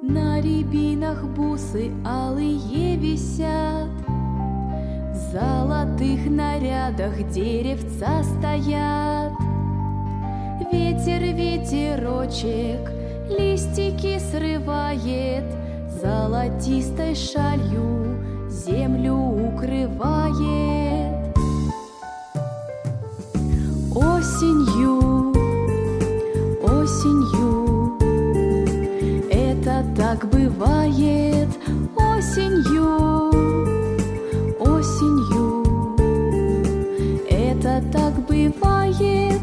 На рябинах бусы алые висят, в золотых нарядах деревца стоят. Ветер, ветерочек, листики срывает, золотистой шалью землю укрывает. Осенью, осенью, это так бывает. Осенью, осенью, это так бывает.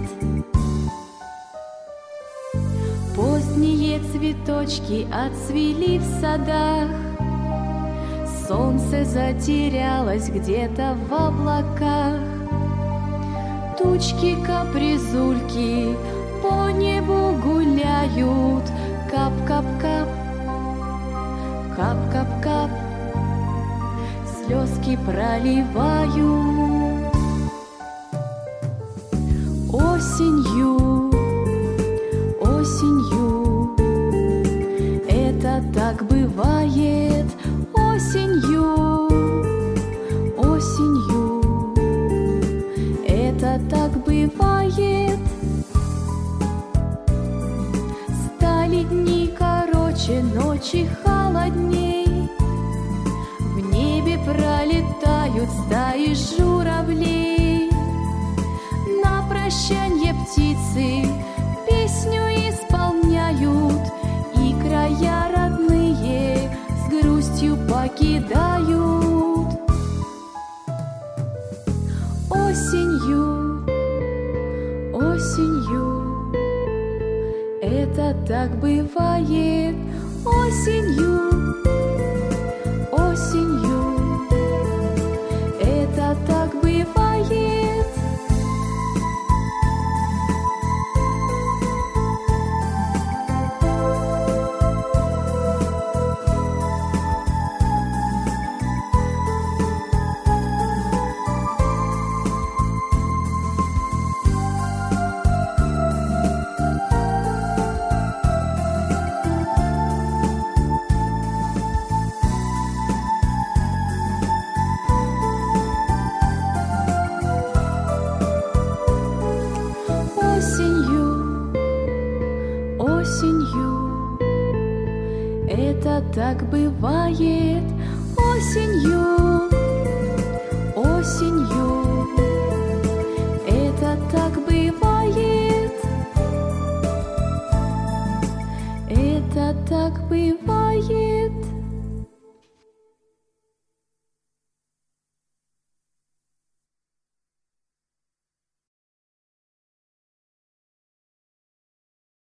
Поздние цветочки отцвели в садах, солнце затерялось где-то в облаках. Тучки капризульки по небу гуляют, кап-кап-кап, кап-кап-кап, слезки проливают. Осенью, осенью, это так бывает. Осенью, осенью, это так бывает. Стали дни короче, ночи холодней, в небе пролетают стаи журавлей. На прощанье птицы песню исполняют, и края родные с грустью покидают. Осенью, осенью, это так бывает. Осенью, осенью, это так бывает. Осенью, осенью, это так бывает. Осенью, осенью, это так бывает. Это так бывает.